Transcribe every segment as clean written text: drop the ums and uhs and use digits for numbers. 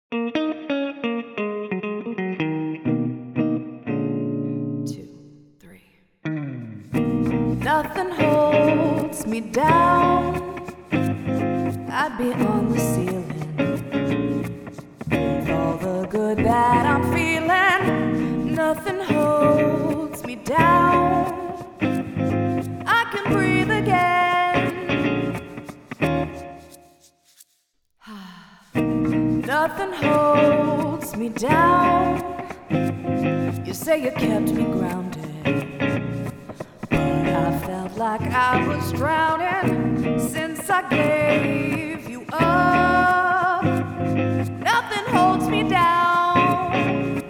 Two, three. Nothing holds me down. I'd be on the ceiling. All the good that I'm feeling. Nothing holds me down. I can breathe again. Nothing holds me down. You say you kept me grounded, but I felt like I was drowning since I gave you up. Nothing holds me down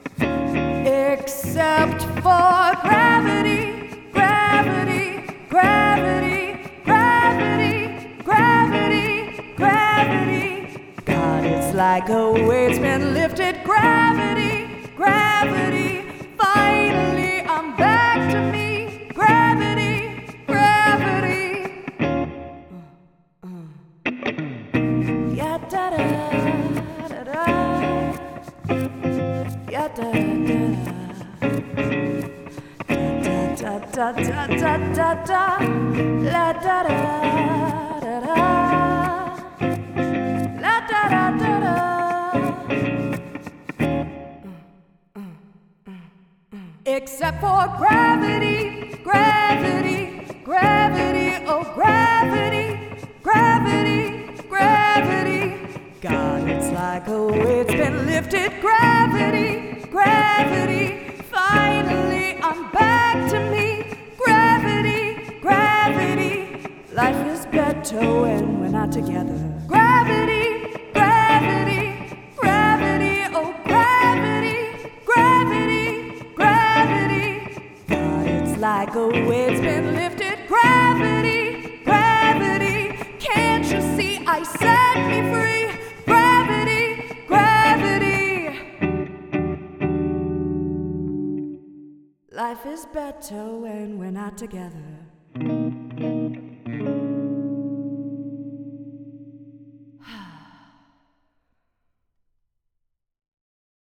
except for gravity, gravity, gravity, gravity, gravity, gravity. God, it's like a weight's been lifted. Gravity, gravity. Finally, I'm back to me. Gravity, gravity. Ya da da da da. Ya da da da da da da da da. La da da da da. La da da da da. Except for gravity, gravity, gravity, oh gravity, gravity, gravity. God, it's like a weight's been lifted. Gravity, gravity. Finally, I'm back to me. Gravity, gravity. Life is better when we're not together. Gravity, gravity, gravity, oh gravity, gravity, gravity. God, it's like a weight's been lifted. Gravity, gravity. Can't you see I set me free? Gravity, gravity. Life is better when we're not together.